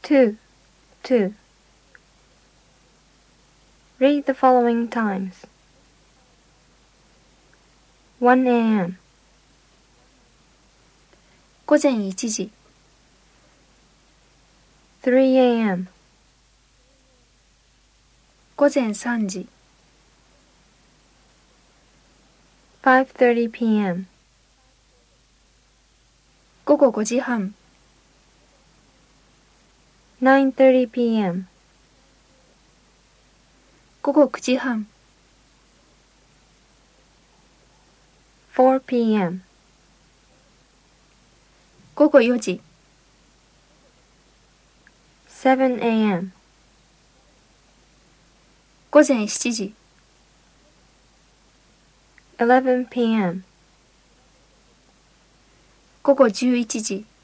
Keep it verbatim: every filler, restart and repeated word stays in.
two, two. Read the following times. one a m 午前いちじ、 three a m 午前さんじ、 five thirty p m 午後ごじはん、 nine thirty p m 午後くじはん、 four p m 午後よじ、 seven a m 午前しちじ、 eleven p m 午後じゅういちじ。